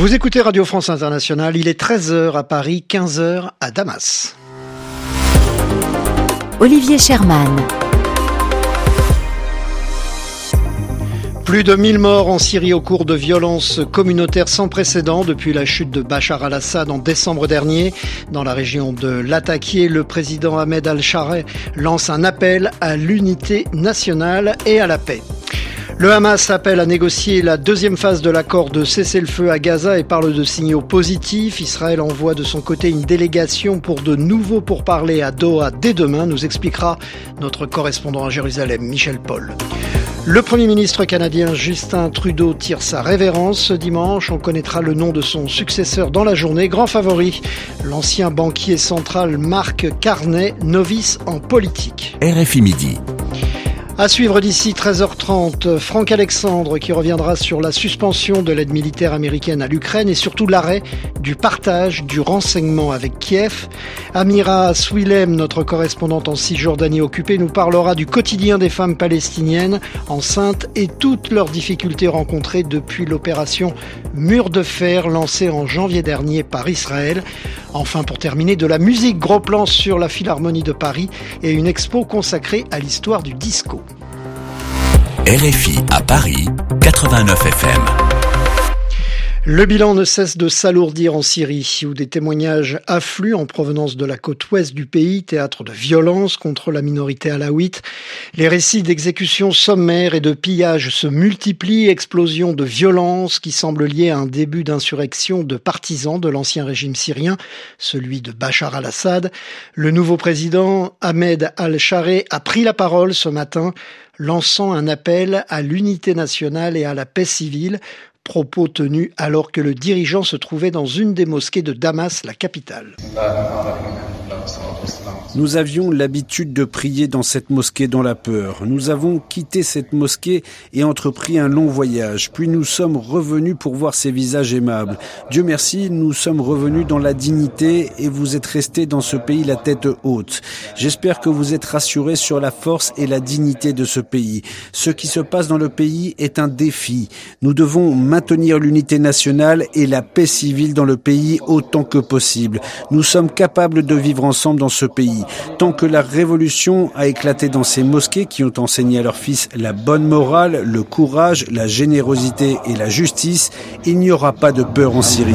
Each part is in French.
Vous écoutez Radio France Internationale, il est 13h à Paris, 15h à Damas. Olivier Sherman. Plus de 1000 morts en Syrie au cours de violences communautaires sans précédent depuis la chute de Bachar al-Assad en décembre dernier. Dans la région de Latakia, le président Ahmed al-Shara lance un appel à l'unité nationale et à la paix. Le Hamas appelle à négocier la deuxième phase de l'accord de cessez-le-feu à Gaza et parle de signaux positifs. Israël envoie de son côté une délégation pour de nouveaux pourparlers à Doha dès demain, nous expliquera notre correspondant à Jérusalem, Michel Paul. Le Premier ministre canadien Justin Trudeau tire sa révérence ce dimanche. On connaîtra le nom de son successeur dans la journée. Grand favori, l'ancien banquier central Marc Carney, novice en politique. RFI Midi. À suivre d'ici 13h30, Franck Alexandre qui reviendra sur la suspension de l'aide militaire américaine à l'Ukraine et surtout l'arrêt du partage du renseignement avec Kiev. Amira Swilem, notre correspondante en Cisjordanie occupée, nous parlera du quotidien des femmes palestiniennes enceintes et toutes leurs difficultés rencontrées depuis l'opération Mur de Fer lancée en janvier dernier par Israël. Enfin, pour terminer, de la musique, gros plan sur la Philharmonie de Paris et une expo consacrée à l'histoire du disco. RFI à Paris, 89 FM. Le bilan ne cesse de s'alourdir en Syrie, où des témoignages affluent en provenance de la côte ouest du pays, théâtre de violences contre la minorité alaouite. Les récits d'exécutions sommaires et de pillages se multiplient, explosion de violences qui semblent liées à un début d'insurrection de partisans de l'ancien régime syrien, celui de Bachar al-Assad. Le nouveau président Ahmed al-Shara a pris la parole ce matin, lançant un appel à l'unité nationale et à la paix civile. Propos tenus alors que le dirigeant se trouvait dans une des mosquées de Damas, la capitale. Nous avions l'habitude de prier dans cette mosquée dans la peur. Nous avons quitté cette mosquée et entrepris un long voyage. Puis nous sommes revenus pour voir ces visages aimables. Dieu merci, nous sommes revenus dans la dignité et vous êtes restés dans ce pays la tête haute. J'espère que vous êtes rassurés sur la force et la dignité de ce pays. Ce qui se passe dans le pays est un défi. Nous devons maintenir l'unité nationale et la paix civile dans le pays autant que possible. Nous sommes capables de vivre ensemble dans ce pays. Tant que la révolution a éclaté dans ces mosquées qui ont enseigné à leurs fils la bonne morale, le courage, la générosité et la justice, il n'y aura pas de peur en Syrie.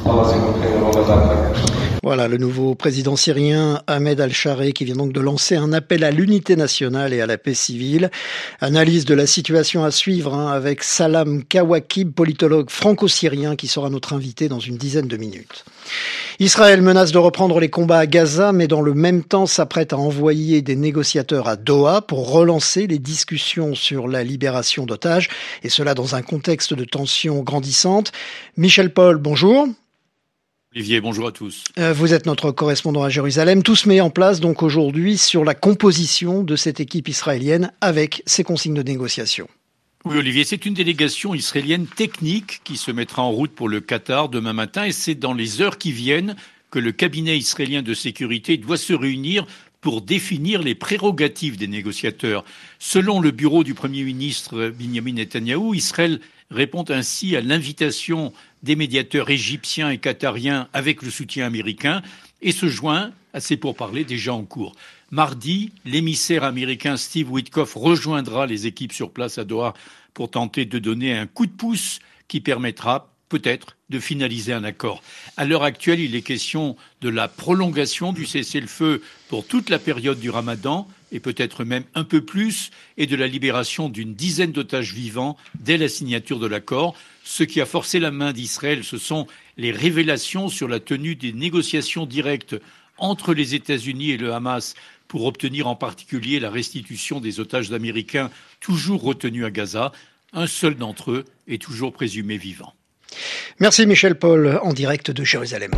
Voilà le nouveau président syrien Ahmed al-Shara qui vient donc de lancer un appel à l'unité nationale et à la paix civile. Analyse de la situation à suivre avec Salam Kawakib, politologue franco-syrien qui sera notre invité dans une dizaine de minutes. Israël menace de reprendre les combats à Gaza, mais dans le même temps s'apprête à envoyer des négociateurs à Doha pour relancer les discussions sur la libération d'otages, et cela dans un contexte de tensions grandissantes. Michel Paul, bonjour. Olivier, bonjour à tous. Vous êtes notre correspondant à Jérusalem. Tout se met en place donc aujourd'hui sur la composition de cette équipe israélienne avec ses consignes de négociation. Oui, Olivier, c'est une délégation israélienne technique qui se mettra en route pour le Qatar demain matin et c'est dans les heures qui viennent que le cabinet israélien de sécurité doit se réunir pour définir les prérogatives des négociateurs. Selon le bureau du Premier ministre Benjamin Netanyahou, Israël répond ainsi à l'invitation des médiateurs égyptiens et qatariens avec le soutien américain et se joint à ces pourparlers déjà en cours. Mardi, l'émissaire américain Steve Witkoff rejoindra les équipes sur place à Doha pour tenter de donner un coup de pouce qui permettra peut-être de finaliser un accord. À l'heure actuelle, il est question de la prolongation du cessez-le-feu pour toute la période du Ramadan et peut-être même un peu plus, et de la libération d'une dizaine d'otages vivants dès la signature de l'accord. Ce qui a forcé la main d'Israël, ce sont les révélations sur la tenue des négociations directes entre les États-Unis et le Hamas pour obtenir en particulier la restitution des otages américains toujours retenus à Gaza. Un seul d'entre eux est toujours présumé vivant. Merci Michel Paul, en direct de Jérusalem.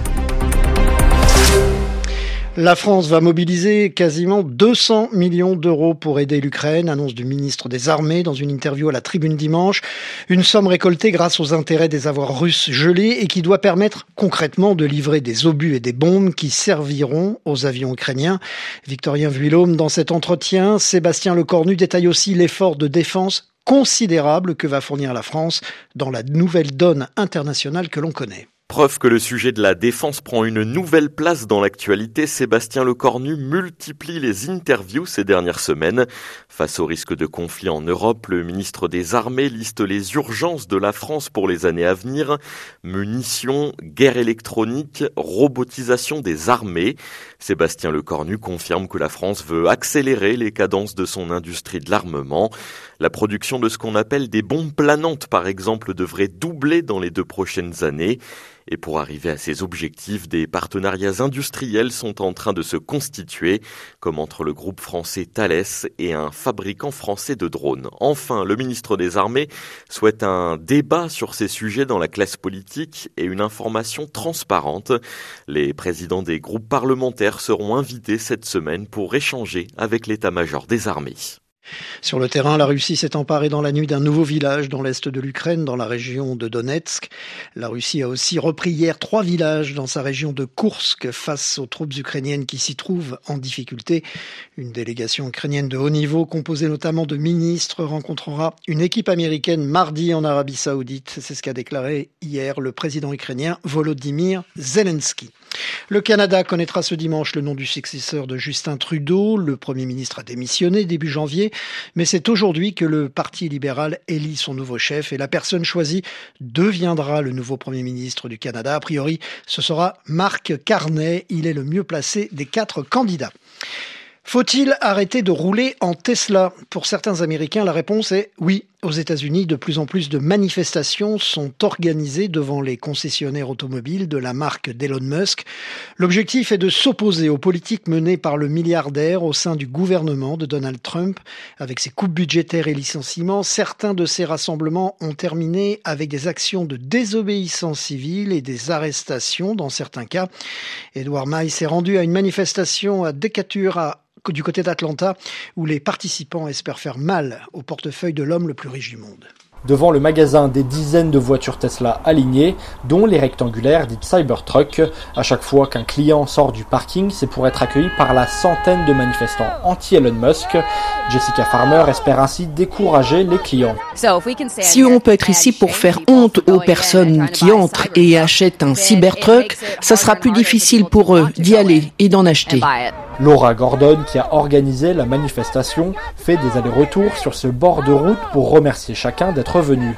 La France va mobiliser quasiment 200 millions d'euros pour aider l'Ukraine, annonce du ministre des Armées dans une interview à la Tribune dimanche. Une somme récoltée grâce aux intérêts des avoirs russes gelés et qui doit permettre concrètement de livrer des obus et des bombes qui serviront aux avions ukrainiens. Victorien Vuillaume, dans cet entretien, Sébastien Lecornu détaille aussi l'effort de défense considérable que va fournir la France dans la nouvelle donne internationale que l'on connaît. Preuve que le sujet de la défense prend une nouvelle place dans l'actualité, Sébastien Lecornu multiplie les interviews ces dernières semaines. Face au risque de conflit en Europe, le ministre des Armées liste les urgences de la France pour les années à venir. Munitions, guerre électronique, robotisation des armées. Sébastien Lecornu confirme que la France veut accélérer les cadences de son industrie de l'armement. La production de ce qu'on appelle des bombes planantes, par exemple, devrait doubler dans les 2 prochaines années. Et pour arriver à ces objectifs, des partenariats industriels sont en train de se constituer, comme entre le groupe français Thales et un fabricant français de drones. Enfin, le ministre des Armées souhaite un débat sur ces sujets dans la classe politique et une information transparente. Les présidents des groupes parlementaires seront invités cette semaine pour échanger avec l'état-major des armées. Sur le terrain, la Russie s'est emparée dans la nuit d'un nouveau village dans l'est de l'Ukraine, dans la région de Donetsk. La Russie a aussi repris hier 3 villages dans sa région de Koursk face aux troupes ukrainiennes qui s'y trouvent en difficulté. Une délégation ukrainienne de haut niveau, composée notamment de ministres, rencontrera une équipe américaine mardi en Arabie Saoudite. C'est ce qu'a déclaré hier le président ukrainien Volodymyr Zelensky. Le Canada connaîtra ce dimanche le nom du successeur de Justin Trudeau. Le Premier ministre a démissionné début janvier, mais c'est aujourd'hui que le Parti libéral élit son nouveau chef et la personne choisie deviendra le nouveau Premier ministre du Canada. A priori, ce sera Mark Carney. Il est le mieux placé des 4 candidats. Faut-il arrêter de rouler en Tesla ? Pour certains Américains, la réponse est oui. Aux États-Unis, de plus en plus de manifestations sont organisées devant les concessionnaires automobiles de la marque d'Elon Musk. L'objectif est de s'opposer aux politiques menées par le milliardaire au sein du gouvernement de Donald Trump. Avec ses coupes budgétaires et licenciements, certains de ces rassemblements ont terminé avec des actions de désobéissance civile et des arrestations dans certains cas. Edward May s'est rendu à une manifestation à Decatur du côté d'Atlanta, où les participants espèrent faire mal au portefeuille de l'homme le plus riche du monde. Devant le magasin, des dizaines de voitures Tesla alignées, dont les rectangulaires dites Cybertruck. À chaque fois qu'un client sort du parking, c'est pour être accueilli par la centaine de manifestants anti-Elon Musk. Jessica Farmer espère ainsi décourager les clients. Si on peut être ici pour faire honte aux personnes qui entrent et achètent un Cybertruck, ça sera plus difficile pour eux d'y aller et d'en acheter. Laura Gordon, qui a organisé la manifestation, fait des allers-retours sur ce bord de route pour remercier chacun d'être venu.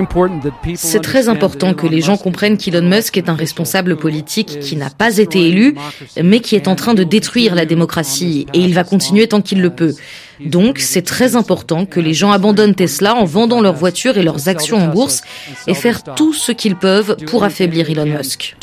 C'est très important que les gens comprennent qu'Elon Musk est un responsable politique qui n'a pas été élu, mais qui est en train de détruire la démocratie, et il va continuer tant qu'il le peut. Donc, c'est très important que les gens abandonnent Tesla en vendant leurs voitures et leurs actions en bourse et faire tout ce qu'ils peuvent pour affaiblir Elon Musk.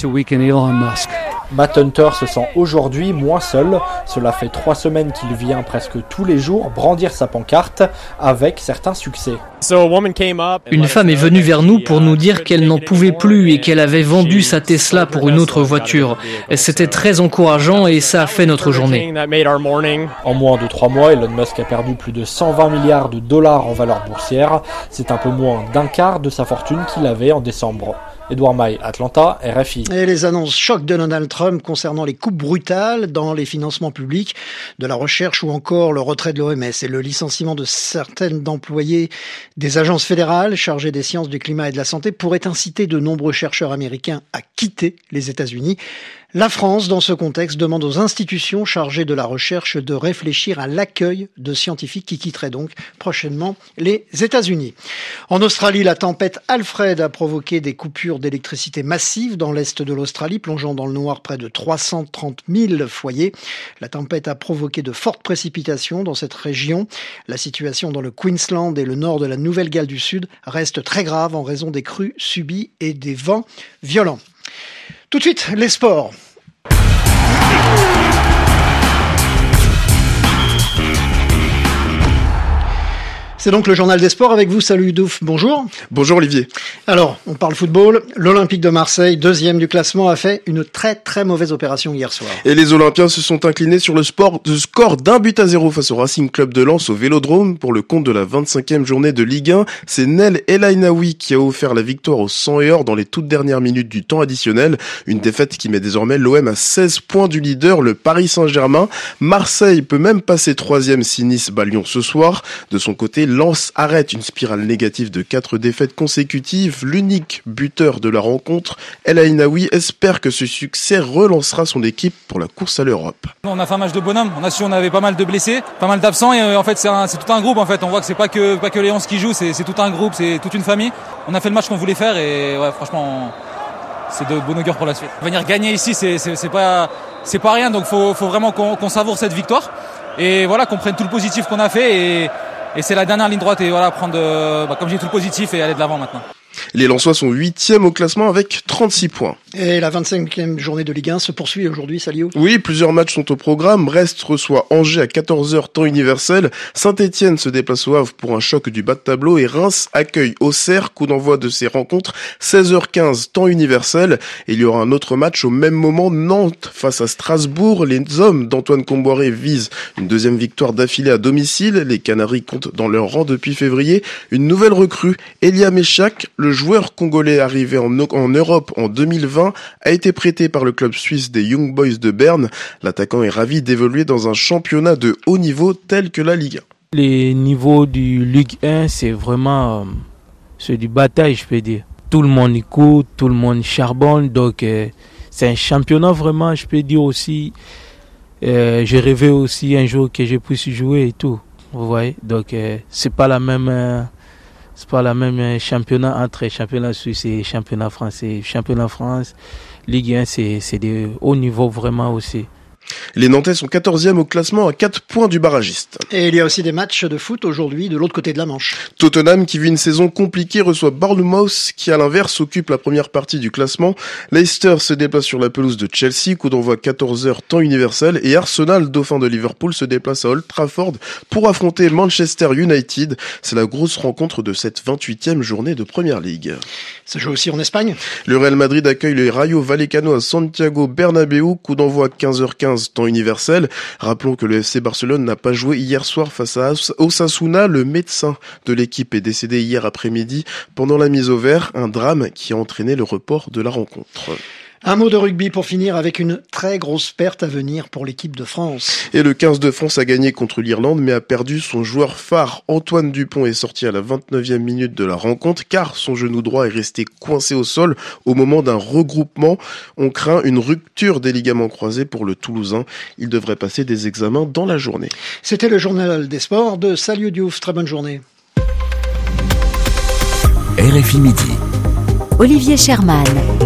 Matt Hunter se sent aujourd'hui moins seul. Cela fait 3 semaines qu'il vient presque tous les jours brandir sa pancarte avec certains succès. Une femme est venue vers nous pour nous dire qu'elle n'en pouvait plus et qu'elle avait vendu sa Tesla pour une autre voiture. C'était très encourageant et ça a fait notre journée. En moins de 3 mois, Elon Musk a perdu plus de 120 milliards de dollars en valeur boursière. C'est un peu moins d'un quart de sa fortune qu'il avait en décembre. Edouard May, Atlanta, RFI. Et les annonces choc de Donald Trump concernant les coupes brutales dans les financements publics, de la recherche ou encore le retrait de l'OMS et le licenciement de certaines d'employés des agences fédérales chargées des sciences du climat et de la santé pourraient inciter de nombreux chercheurs américains à quitter les États-Unis. La France, dans ce contexte, demande aux institutions chargées de la recherche de réfléchir à l'accueil de scientifiques qui quitteraient donc prochainement les États-Unis. En Australie, la tempête Alfred a provoqué des coupures d'électricité massives dans l'est de l'Australie, plongeant dans le noir près de 330 000 foyers. La tempête a provoqué de fortes précipitations dans cette région. La situation dans le Queensland et le nord de la Nouvelle-Galles du Sud reste très grave en raison des crues subies et des vents violents. Tout de suite, les sports. C'est donc le journal des sports avec vous. Salut Douf, bonjour. Bonjour Olivier. Alors, on parle football. L'Olympique de Marseille, 2e du classement, a fait une très très mauvaise opération hier soir. Et les Olympiens se sont inclinés sur le score d'1-0 face au Racing Club de Lens au Vélodrome pour le compte de la 25e journée de Ligue 1. C'est Nel El Ainaoui qui a offert la victoire aux 100 et or dans les toutes dernières minutes du temps additionnel. Une défaite qui met désormais l'OM à 16 points du leader, le Paris Saint-Germain. Marseille peut même passer 3e si Nice bat Lyon ce soir. De son côté, Lens arrête une spirale négative de 4 défaites consécutives. L'unique buteur de la rencontre, El Ainaoui, espère que ce succès relancera son équipe pour la course à l'Europe. On a fait un match de bonhomme. On avait pas mal de blessés, pas mal d'absents et en fait c'est tout un groupe. En fait, on voit que c'est pas que les 11 qui jouent, c'est tout un groupe, c'est toute une famille. On a fait le match qu'on voulait faire et ouais, franchement, c'est de bon augure pour la suite. Venir gagner ici, c'est pas rien. Donc faut vraiment qu'on savoure cette victoire et voilà, qu'on prenne tout le positif qu'on a fait et c'est la dernière ligne droite et voilà, prendre comme j'ai dit, tout le positif et aller de l'avant maintenant. Les Lensois sont 8e au classement avec 36 points. Et la 25e journée de Ligue 1 se poursuit aujourd'hui, Salio. Oui, plusieurs matchs sont au programme. Brest reçoit Angers à 14h temps universel. Saint-Etienne se déplace au Havre pour un choc du bas de tableau et Reims accueille Auxerre, coup d'envoi de ces rencontres, 16h15 temps universel. Et il y aura un autre match au même moment, Nantes face à Strasbourg. Les hommes d'Antoine Comboiré visent une deuxième victoire d'affilée à domicile. Les Canaries comptent dans leur rang depuis février une nouvelle recrue, Elia Meshak. Le joueur congolais arrivé en Europe en 2020 a été prêté par le club suisse des Young Boys de Berne. L'attaquant est ravi d'évoluer dans un championnat de haut niveau tel que la Ligue 1. Les niveaux du Ligue 1, c'est vraiment c'est du bataille, je peux dire. Tout le monde écoute, tout le monde charbonne, donc c'est un championnat vraiment, je peux dire aussi. J'ai rêvé aussi un jour que je puisse jouer et tout, vous voyez. Donc c'est pas la même championnat entre championnat suisse et championnat français. Championnat France, Ligue 1, c'est de haut niveau vraiment aussi. Les Nantais sont 14e au classement à 4 points du barragiste. Et il y a aussi des matchs de foot aujourd'hui de l'autre côté de la Manche. Tottenham, qui vit une saison compliquée, reçoit Bournemouth, qui à l'inverse occupe la première partie du classement. Leicester se déplace sur la pelouse de Chelsea, coup d'envoi 14h temps universel. Et Arsenal, dauphin de Liverpool, se déplace à Old Trafford pour affronter Manchester United. C'est la grosse rencontre de cette 28e journée de Première Ligue. Ça joue aussi en Espagne. Le Real Madrid accueille le Rayo Vallecano à Santiago Bernabéu, coup d'envoi 15h15 temps universel. Rappelons que le FC Barcelone n'a pas joué hier soir face à Osasuna. Le médecin de l'équipe est décédé hier après-midi pendant la mise au vert, un drame qui a entraîné le report de la rencontre. Un mot de rugby pour finir avec une très grosse perte à venir pour l'équipe de France. Et le 15 de France a gagné contre l'Irlande mais a perdu son joueur phare. Antoine Dupont est sorti à la 29e minute de la rencontre car son genou droit est resté coincé au sol au moment d'un regroupement. On craint une rupture des ligaments croisés pour le Toulousain. Il devrait passer des examens dans la journée. C'était le journal des sports de Salio Diouf. Très bonne journée. RFI Midi. Olivier Sherman.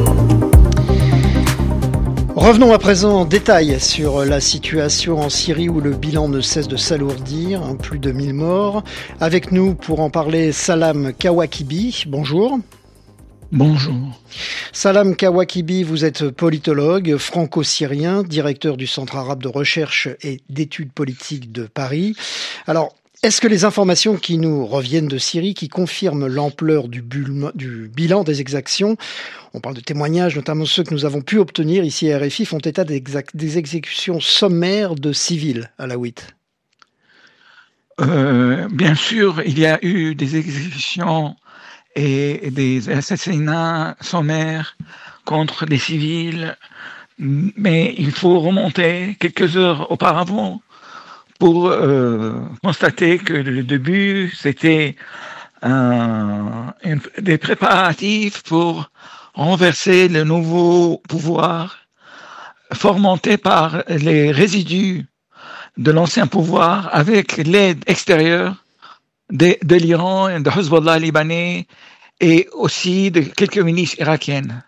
Revenons à présent en détail sur la situation en Syrie où le bilan ne cesse de s'alourdir, plus de 1000 morts. Avec nous pour en parler, Salam Kawakibi, bonjour. Bonjour. Salam Kawakibi, vous êtes politologue franco-syrien, directeur du Centre arabe de recherche et d'études politiques de Paris. Alors, est-ce que les informations qui nous reviennent de Syrie, qui confirment l'ampleur du bilan des exactions, on parle de témoignages, notamment ceux que nous avons pu obtenir ici à RFI, font état des exécutions sommaires de civils alaouites? Bien sûr, il y a eu des exécutions et des assassinats sommaires contre les civils, mais il faut remonter quelques heures auparavant pour constater que le début, c'était des préparatifs pour renverser le nouveau pouvoir fomenté par les résidus de l'ancien pouvoir avec l'aide extérieure de l'Iran et de Hezbollah libanais et aussi de quelques milices irakiennes.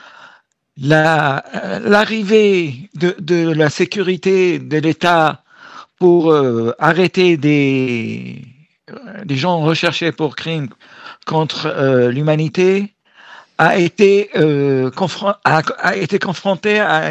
L'arrivée de la sécurité de l'État pour arrêter des gens recherchés pour crimes contre l'humanité a été confronté à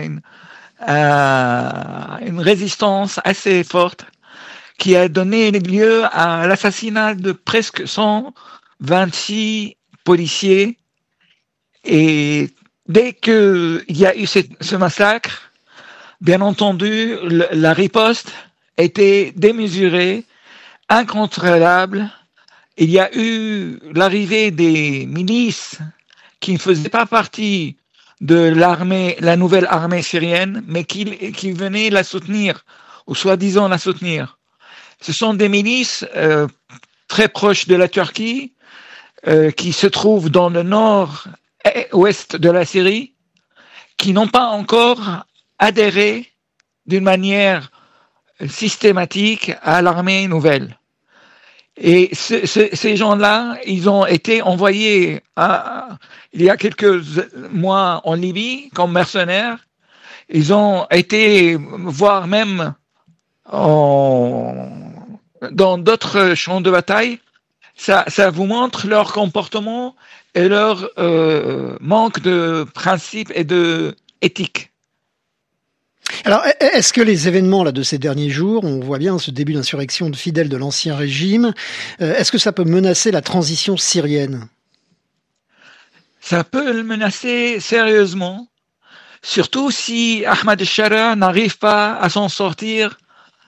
une résistance assez forte qui a donné lieu à l'assassinat de presque 126 policiers. Et dès qu'il y a eu ce massacre, bien entendu, la riposte était démesurée, incontrôlable. Il y a eu l'arrivée des milices qui ne faisaient pas partie de l'armée, la nouvelle armée syrienne, mais qui venaient la soutenir, ou soi-disant la soutenir. Ce sont des milices très proche de la Turquie, qui se trouve dans le nord-ouest de la Syrie, qui n'ont pas encore adhéré d'une manière systématique à l'armée nouvelle. Et ces gens-là, ils ont été envoyés il y a quelques mois en Libye comme mercenaires. Ils ont été, voire même dans d'autres champs de bataille. Ça vous montre leur comportement et leur manque de principes et de éthique. Alors, est-ce que les événements là de ces derniers jours, on voit bien ce début d'insurrection de fidèles de l'ancien régime, est-ce que ça peut menacer la transition syrienne ? Ça peut le menacer sérieusement, surtout si Ahmad al-Shara n'arrive pas à s'en sortir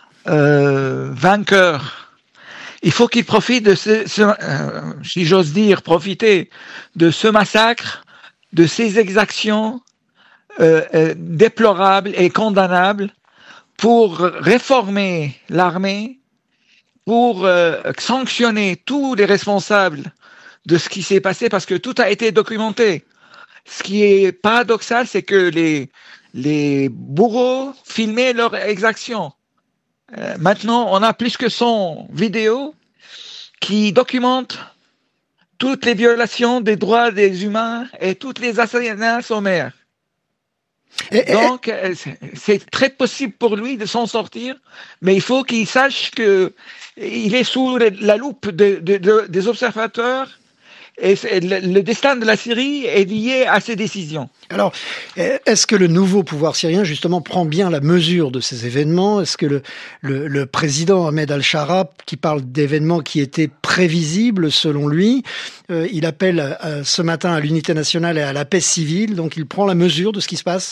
vainqueur. Il faut qu'il profite de si j'ose dire, profiter de ce massacre, de ces exactions déplorables et condamnables pour réformer l'armée, pour sanctionner tous les responsables de ce qui s'est passé, parce que tout a été documenté. Ce qui est paradoxal, c'est que les bourreaux filmaient leurs exactions. Maintenant, on a plus que 100 vidéos qui documentent toutes les violations des droits des humains et toutes les assassinats sommaires. Donc, c'est très possible pour lui de s'en sortir, mais il faut qu'il sache que il est sous la loupe des observateurs et le destin de la Syrie est lié à ces décisions. Alors, est-ce que le nouveau pouvoir syrien, justement, prend bien la mesure de ces événements ? Est-ce que le président Ahmed al-Shara, qui parle d'événements qui étaient prévisibles selon lui, il appelle ce matin à l'unité nationale et à la paix civile, donc il prend la mesure de ce qui se passe ?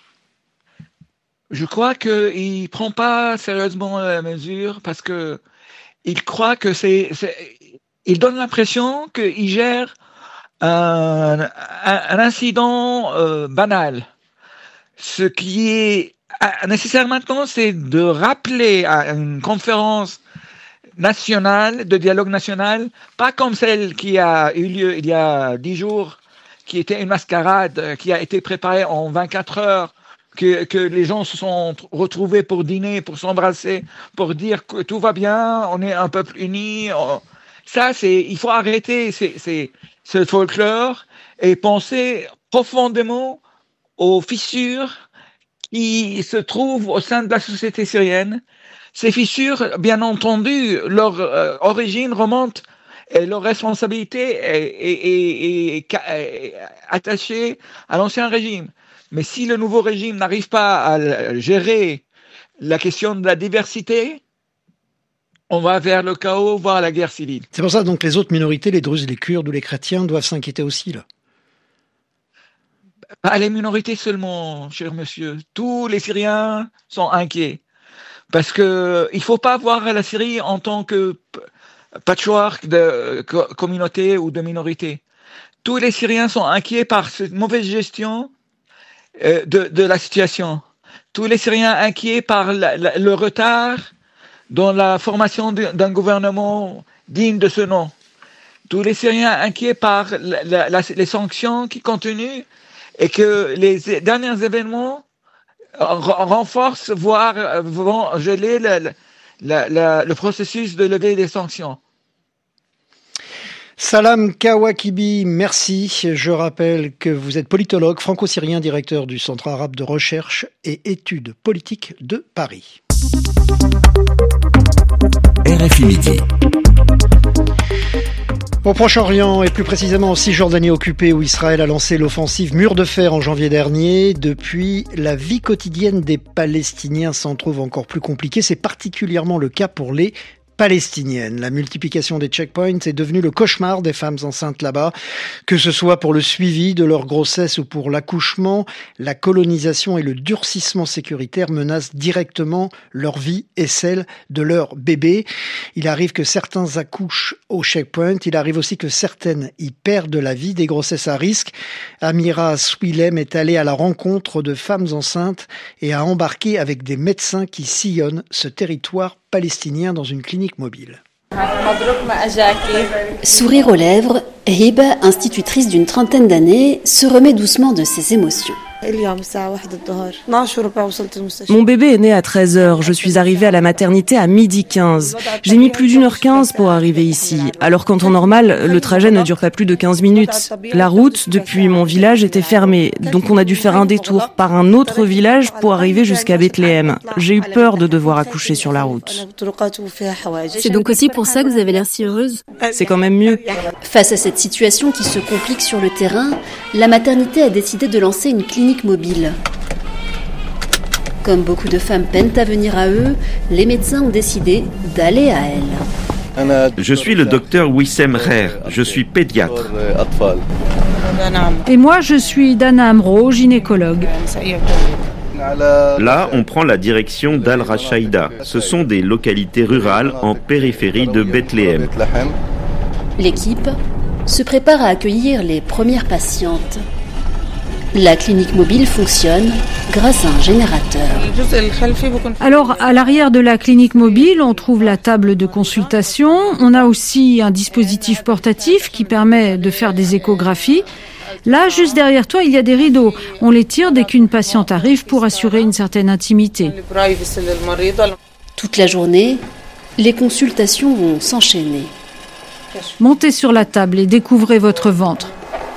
Je crois qu'il ne prend pas sérieusement la mesure parce que il croit que il donne l'impression qu'il gère un incident banal. Ce qui est nécessaire maintenant, c'est de rappeler à une conférence nationale, de dialogue national, pas comme celle qui a eu lieu il y a 10 jours, qui était une mascarade, qui a été préparée en 24 heures, que les gens se sont retrouvés pour dîner, pour s'embrasser, pour dire que tout va bien, on est un peuple uni. Ça, il faut arrêter ce folklore et penser profondément aux fissures qui se trouvent au sein de la société syrienne. Ces fissures, bien entendu, leur origine remonte et leur responsabilité est attachée à l'ancien régime. Mais si le nouveau régime n'arrive pas à gérer la question de la diversité, on va vers le chaos, voire la guerre civile. C'est pour ça donc les autres minorités, les Druzes, les Kurdes ou les chrétiens, doivent s'inquiéter aussi, là. Pas les minorités seulement, cher monsieur. Tous les Syriens sont inquiets. Parce que il faut pas voir la Syrie en tant que patchwork de communauté ou de minorité. Tous les Syriens sont inquiets par cette mauvaise gestion de la situation. Tous les Syriens inquiets par le retard dans la formation d'un gouvernement digne de ce nom. Tous les Syriens inquiets par les sanctions qui continuent et que les derniers événements renforcent, voire vont geler le processus de levée des sanctions. Salam Kawakibi, merci. Je rappelle que vous êtes politologue franco-syrien, directeur du Centre arabe de recherche et études politiques de Paris. RFI Midi. Au Proche-Orient et plus précisément en Cisjordanie occupée où Israël a lancé l'offensive Mur de Fer en janvier dernier, depuis la vie quotidienne des Palestiniens s'en trouve encore plus compliquée. C'est particulièrement le cas pour les palestinienne. La multiplication des checkpoints est devenue le cauchemar des femmes enceintes là-bas, que ce soit pour le suivi de leur grossesse ou pour l'accouchement. La colonisation et le durcissement sécuritaire menacent directement leur vie et celle de leur bébé. Il arrive que certains accouchent au checkpoint, il arrive aussi que certaines y perdent la vie, des grossesses à risque. Amira Swilem est allée à la rencontre de femmes enceintes et a embarqué avec des médecins qui sillonnent ce territoire palestinien dans une clinique mobile. Sourire aux lèvres, Hiba, institutrice d'une trentaine d'années, se remet doucement de ses émotions. Mon bébé est né à 13h. Je suis arrivée à la maternité à 12h15. J'ai mis plus d'1h15 pour arriver ici. Alors qu'en temps normal, le trajet ne dure pas plus de 15 minutes. La route, depuis mon village, était fermée. Donc on a dû faire un détour par un autre village pour arriver jusqu'à Bethléem. J'ai eu peur de devoir accoucher sur la route. C'est donc aussi pour ça que vous avez l'air si heureuse? C'est quand même mieux. Face à cette situation qui se complique sur le terrain, la maternité a décidé de lancer une clinique mobile. Comme beaucoup de femmes peinent à venir à eux, les médecins ont décidé d'aller à elles. Je suis le docteur Wissem Kher, je suis pédiatre. Et moi, je suis Dana Amro, gynécologue. Là, on prend la direction d'Al-Rashaïda. Ce sont des localités rurales en périphérie de Bethléem. L'équipe se prépare à accueillir les premières patientes. La clinique mobile fonctionne grâce à un générateur. Alors, à l'arrière de la clinique mobile, on trouve la table de consultation. On a aussi un dispositif portatif qui permet de faire des échographies. Là, juste derrière toi, il y a des rideaux. On les tire dès qu'une patiente arrive pour assurer une certaine intimité. Toute la journée, les consultations vont s'enchaîner. Montez sur la table et découvrez votre ventre.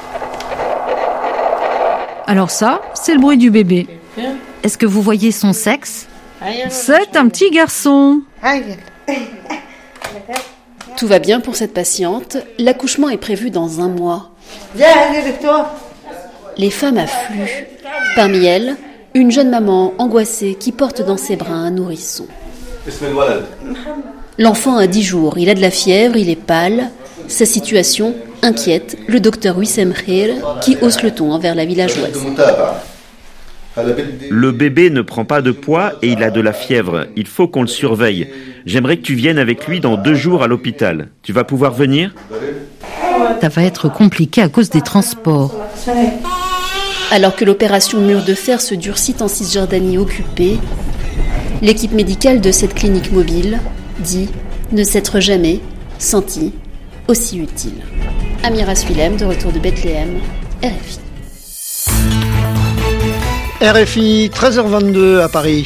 Alors ça, c'est le bruit du bébé. Est-ce que vous voyez son sexe? C'est un petit garçon. Tout va bien pour cette patiente. L'accouchement est prévu dans 1 mois. Les femmes affluent. Parmi elles, une jeune maman angoissée qui porte dans ses bras un nourrisson. L'enfant a 10 jours. Il a de la fièvre, il est pâle. Sa situation inquiète le docteur Wissem Kher qui hausse le ton envers la villageoise. Le bébé ne prend pas de poids et il a de la fièvre. Il faut qu'on le surveille. J'aimerais que tu viennes avec lui dans 2 jours à l'hôpital. Tu vas pouvoir venir ? Ça va être compliqué à cause des transports. Alors que l'opération Mur de Fer se durcit en Cisjordanie occupée, l'équipe médicale de cette clinique mobile dit ne s'être jamais sentie aussi utile. Amira Swilem, de retour de Bethléem, RFI. RFI, 13h22 à Paris.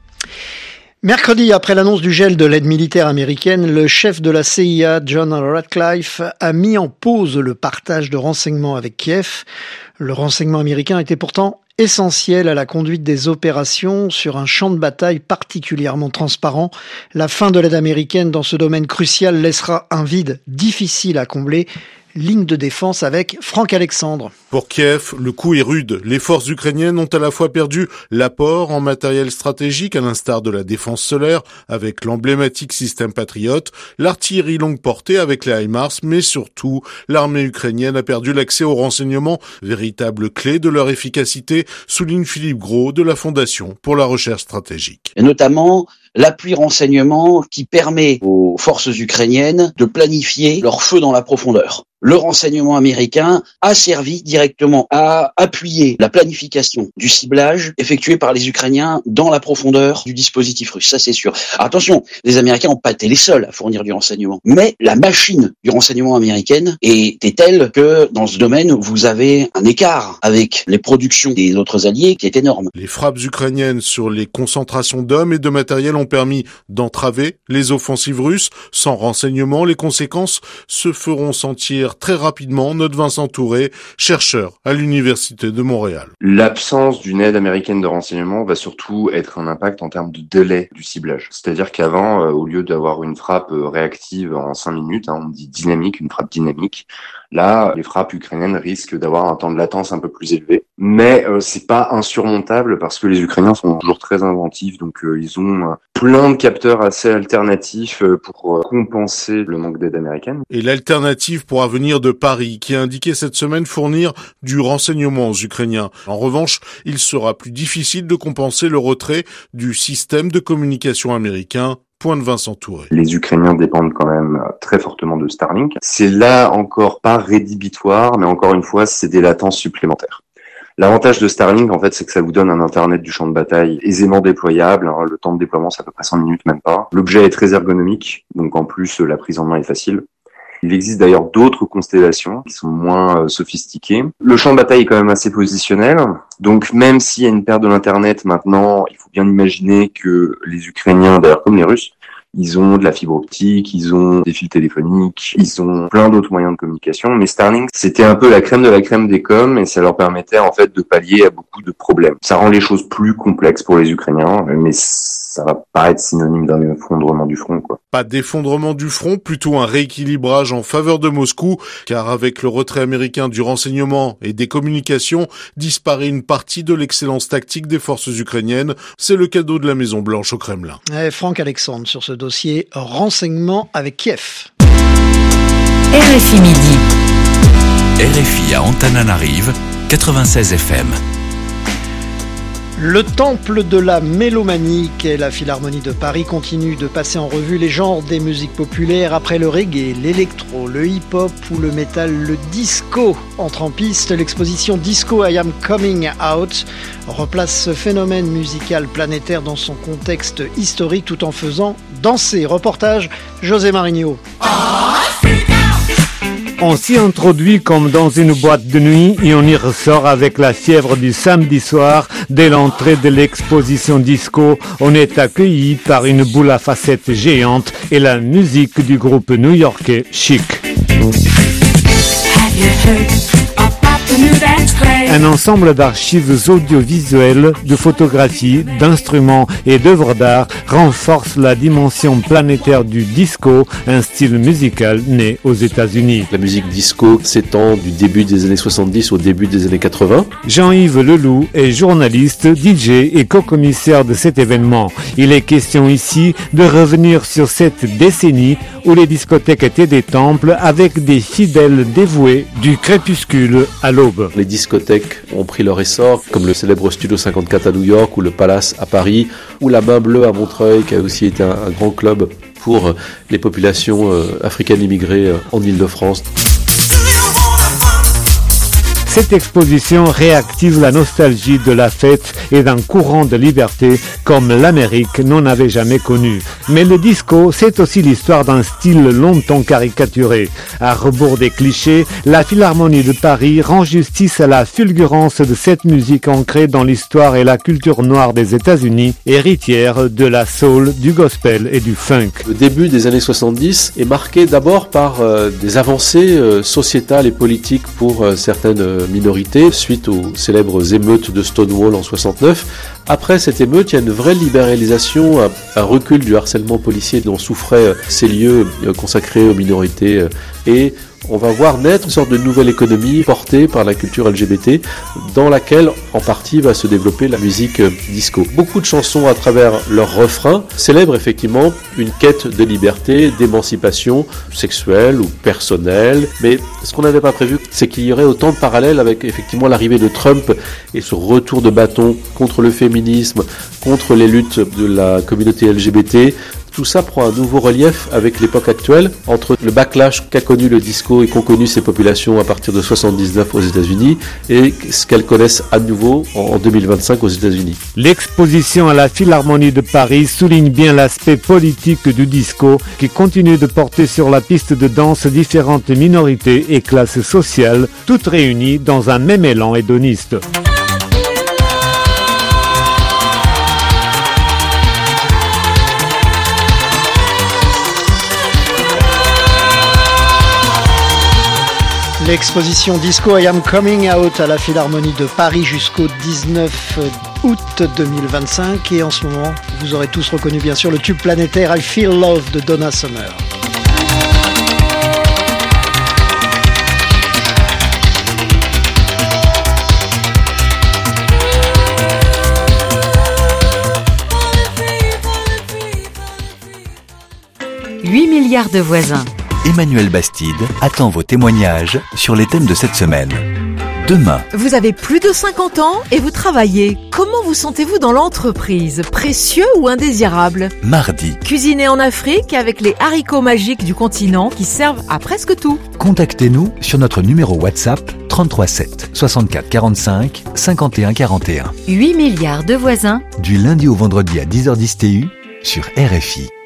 Mercredi, après l'annonce du gel de l'aide militaire américaine, le chef de la CIA, John Ratcliffe, a mis en pause le partage de renseignements avec Kiev. Le renseignement américain était pourtant essentiel à la conduite des opérations sur un champ de bataille particulièrement transparent. La fin de l'aide américaine dans ce domaine crucial laissera un vide difficile à combler. Ligne de défense avec Franck Alexandre. Pour Kiev, le coup est rude. Les forces ukrainiennes ont à la fois perdu l'apport en matériel stratégique, à l'instar de la défense solaire, avec l'emblématique système Patriot, l'artillerie longue portée avec les HIMARS, mais surtout, l'armée ukrainienne a perdu l'accès aux renseignements, véritable clé de leur efficacité, souligne Philippe Gros de la Fondation pour la recherche stratégique. Et notamment, l'appui renseignement qui permet aux forces ukrainiennes de planifier leur feu dans la profondeur. Le renseignement américain a servi directement à appuyer la planification du ciblage effectué par les Ukrainiens dans la profondeur du dispositif russe, ça c'est sûr. Alors attention, les Américains n'ont pas été les seuls à fournir du renseignement, mais la machine du renseignement américaine était telle que dans ce domaine, vous avez un écart avec les productions des autres alliés qui est énorme. Les frappes ukrainiennes sur les concentrations d'hommes et de matériel ont permis d'entraver les offensives russes. Sans renseignement, les conséquences se feront sentir très rapidement, note Vincent Touré, chercheur à l'Université de Montréal. L'absence d'une aide américaine de renseignement va surtout être un impact en termes de délai du ciblage. C'est-à-dire qu'avant, au lieu d'avoir une frappe réactive en 5 minutes, on dit dynamique, une frappe dynamique, là, les frappes ukrainiennes risquent d'avoir un temps de latence un peu plus élevé. Mais c'est pas insurmontable parce que les Ukrainiens sont toujours très inventifs, donc ils ont plein de capteurs assez alternatifs pour compenser le manque d'aide américaine. Et l'alternative pourra venir de Paris, qui a indiqué cette semaine fournir du renseignement aux Ukrainiens. En revanche, il sera plus difficile de compenser le retrait du système de communication américain. Point de Vincent Touré. Les Ukrainiens dépendent quand même très fortement de Starlink. C'est là encore pas rédhibitoire, mais encore une fois, c'est des latences supplémentaires. L'avantage de Starlink, en fait, c'est que ça vous donne un Internet du champ de bataille aisément déployable. Alors, le temps de déploiement, c'est à peu près 100 minutes, même pas. L'objet est très ergonomique, donc en plus, la prise en main est facile. Il existe d'ailleurs d'autres constellations qui sont moins sophistiquées. Le champ de bataille est quand même assez positionnel. Donc même s'il y a une perte de l'Internet maintenant, il faut bien imaginer que les Ukrainiens, d'ailleurs comme les Russes, ils ont de la fibre optique, ils ont des fils téléphoniques, ils ont plein d'autres moyens de communication. Mais Starlink, c'était un peu la crème de la crème des coms et ça leur permettait en fait de pallier à beaucoup de problèmes. Ça rend les choses plus complexes pour les Ukrainiens, mais ça va pas être synonyme d'un effondrement du front, quoi. Pas d'effondrement du front, plutôt un rééquilibrage en faveur de Moscou, car avec le retrait américain du renseignement et des communications, disparaît une partie de l'excellence tactique des forces ukrainiennes. C'est le cadeau de la Maison Blanche au Kremlin. Et Franck Alexandre sur ce dossier renseignement avec Kiev. RFI Midi. RFI à Antananarive, 96 FM. Le temple de la mélomanie qu'est la Philharmonie de Paris continue de passer en revue les genres des musiques populaires après le reggae, l'électro, le hip-hop ou le métal, le disco. Entre en piste, l'exposition Disco I Am Coming Out replace ce phénomène musical planétaire dans son contexte historique tout en faisant danser. Reportage José Marigno. On s'y introduit comme dans une boîte de nuit et on y ressort avec la fièvre du samedi soir. Dès l'entrée de l'exposition disco, on est accueilli par une boule à facettes géante et la musique du groupe new-yorkais Chic. Un ensemble d'archives audiovisuelles, de photographies, d'instruments et d'œuvres d'art renforce la dimension planétaire du disco, un style musical né aux États-Unis. La musique disco s'étend du début des années 70 au début des années 80. Jean-Yves Leloup est journaliste, DJ et co-commissaire de cet événement. Il est question ici de revenir sur cette décennie où les discothèques étaient des temples avec des fidèles dévoués du crépuscule à l'aube. Les discothèques ont pris leur essor, comme le célèbre Studio 54 à New York ou le Palace à Paris, ou la Main Bleue à Montreuil, qui a aussi été un grand club pour les populations africaines immigrées en Île-de-France. Cette exposition réactive la nostalgie de la fête et d'un courant de liberté comme l'Amérique n'en avait jamais connu. Mais le disco, c'est aussi l'histoire d'un style longtemps caricaturé. À rebours des clichés, la Philharmonie de Paris rend justice à la fulgurance de cette musique ancrée dans l'histoire et la culture noire des États-Unis, héritière de la soul, du gospel et du funk. Le début des années 70 est marqué d'abord par des avancées sociétales et politiques pour certaines minorités, suite aux célèbres émeutes de Stonewall en 69. Après cette émeute, il y a une vraie libéralisation, un recul du harcèlement policier dont souffraient ces lieux consacrés aux minorités et on va voir naître une sorte de nouvelle économie portée par la culture LGBT dans laquelle en partie va se développer la musique disco. Beaucoup de chansons à travers leurs refrains célèbrent effectivement une quête de liberté, d'émancipation sexuelle ou personnelle, mais ce qu'on n'avait pas prévu, c'est qu'il y aurait autant de parallèles avec effectivement l'arrivée de Trump et ce retour de bâton contre le féminisme, contre les luttes de la communauté LGBT. Tout ça prend un nouveau relief avec l'époque actuelle, entre le backlash qu'a connu le disco et qu'ont connu ces populations à partir de 79 aux États-Unis et ce qu'elles connaissent à nouveau en 2025 aux États-Unis. L'exposition à la Philharmonie de Paris souligne bien l'aspect politique du disco qui continue de porter sur la piste de danse différentes minorités et classes sociales, toutes réunies dans un même élan hédoniste. L'exposition Disco I Am Coming Out à la Philharmonie de Paris jusqu'au 19 août 2025. Et en ce moment, vous aurez tous reconnu bien sûr le tube planétaire I Feel Love de Donna Summer. « 8 milliards de voisins ». Emmanuel Bastide attend vos témoignages sur les thèmes de cette semaine. Demain. Vous avez plus de 50 ans et vous travaillez. Comment vous sentez-vous dans l'entreprise? Précieux ou indésirable? Mardi. Cuisiner en Afrique avec les haricots magiques du continent qui servent à presque tout. Contactez-nous sur notre numéro WhatsApp 33 7 64 45 51 41. 8 milliards de voisins. Du lundi au vendredi à 10h10 TU sur RFI.